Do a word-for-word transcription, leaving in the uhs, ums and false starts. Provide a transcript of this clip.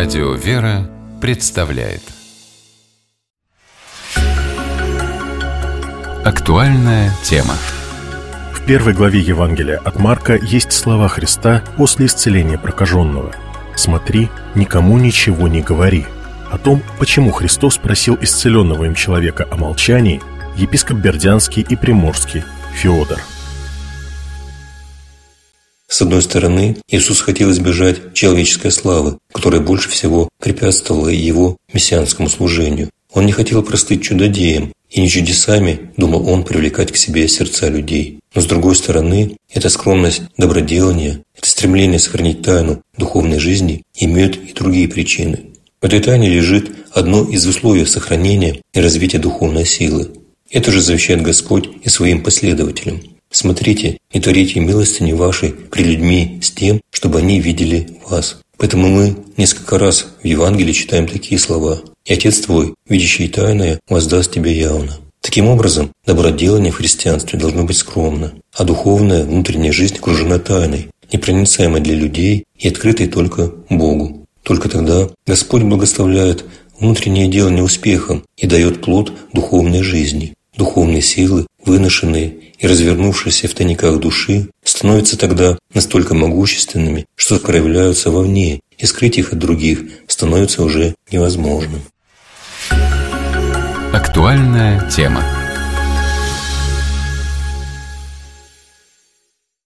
Радио «Вера» представляет актуальная тема. В первой главе Евангелия от Марка есть слова Христа после исцеления прокаженного: «Смотри, никому ничего не говори». О том, почему Христос просил исцеленного им человека о молчании, епископ Бердянский и Приморский Феодор. С одной стороны, Иисус хотел избежать человеческой славы, которая больше всего препятствовала Его мессианскому служению. Он не хотел простыть чудодеем, и не чудесами думал Он привлекать к себе сердца людей. Но с другой стороны, эта скромность доброделания, это стремление сохранить тайну духовной жизни имеют и другие причины. В этой тайне лежит одно из условий сохранения и развития духовной силы. Это же завещает Господь и своим последователям. Смотрите, не творите милостыни вашей пред людьми с тем, чтобы они видели вас. Поэтому мы несколько раз в Евангелии читаем такие слова: «И Отец твой, видящий тайное, воздаст тебе явно». Таким образом, доброделание в христианстве должно быть скромно, а духовная внутренняя жизнь окружена тайной, непроницаемой для людей и открытой только Богу. Только тогда Господь благословляет внутреннее делание успехом и дает плод духовной жизни. Духовные силы, выношенные и развернувшиеся в тайниках души, становятся тогда настолько могущественными, что проявляются вовне, и скрыть их от других становится уже невозможным. Актуальная тема.